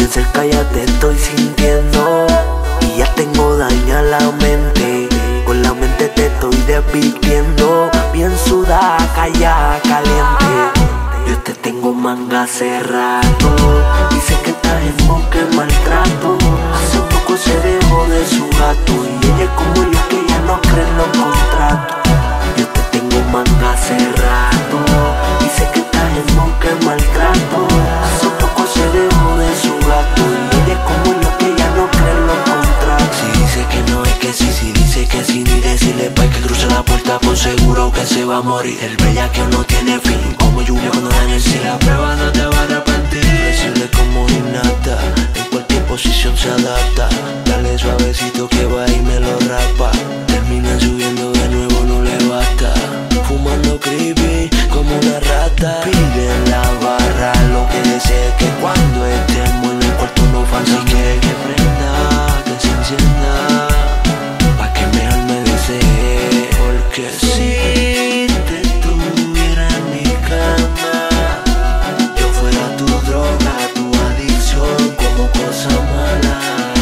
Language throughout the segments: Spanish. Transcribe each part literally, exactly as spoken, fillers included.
Bien cerca ya te estoy sintiendo y ya tengo daña la mente. Con la mente te estoy desvistiendo, bien sudada, callada, caliente. Yo te tengo manga hace rato y sé que estás en busca de maltrato. Hace poco se dejó de su gato y ella es como yo que ya no cree en los contratos. Yo te tengo manga hace rato y sé que estás en busca de maltrato. Hace poco se dejó de su gato y ella es como yo que ya no cree en los contratos. Si dice que no es que sí, si dice que sí, ni decirle pa' que cruce la puerta por seguro que se va a morir. El bellaqueo no tiene fin, como lluvia cuando da en el cielo. La prueba no te va a arrepentir. Decirle como gimnasta, en cualquier posición se adapta. Dale suavecito que va y me lo rapa. Termina subiendo de nuevo, no le basta. Fumando creepy como una rata. Pide en la barra lo que desee, que cuando estemos en el cuarto no falta. Así que que prenda, que se encienda, pa' que mejor me desee. Porque si te tuviera en mi cama, yo fuera tu droga, tu adicción, como cosa mala.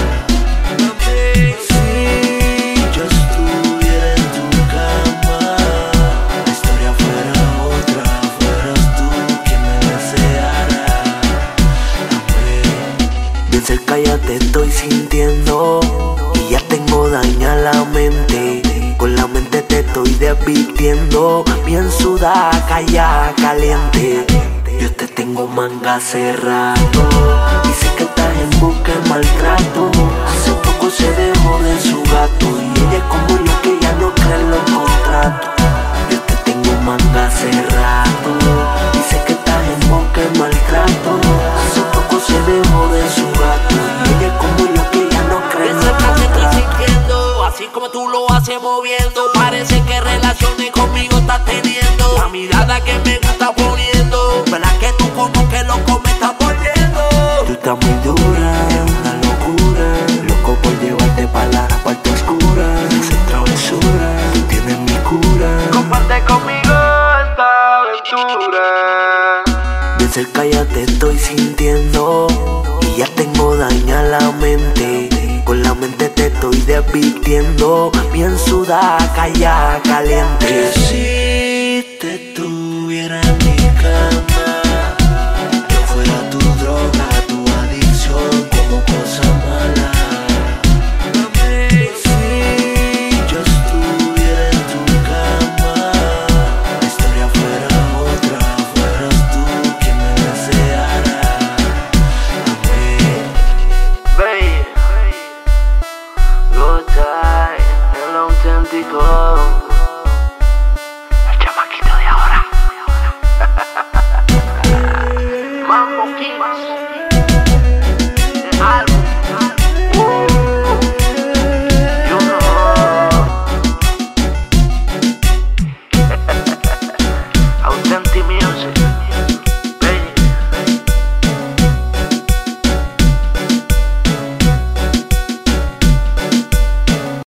Si yo estuviera en tu cama, la historia fuera otra, fueras tú quien me deseara. Bien cerca ya te estoy sintiendo y ya tengo daña la mente. Con la mente te estoy desvistiendo, bien sudada, callada, caliente. Yo te tengo manga hace rato y sé que estás en busca de maltrato. Hace poco se dejó de su gato y ella es como yo que ya no cree en los contratos. Yo te tengo manga hace rato y sé que estás en busca de maltrato. Hace poco se dejó de su gato y ella es como yo que ya no cree en los contratos. Así como tú lo haces moviendo, parece que relaciones conmigo estás teniendo. La mirada que me gusta poniendo, ¿verdad que tú como que loco me estás poniendo? Tú estás muy dura, una locura. Loco por llevarte pa' la parte oscura. Hacer travesura, tú tienes mi cura. Comparte conmigo esta aventura. Bien cerca ya te estoy sintiendo y ya tengo daña la mente. Con la mente te estoy desvistiendo, bien sudada, callada, caliente.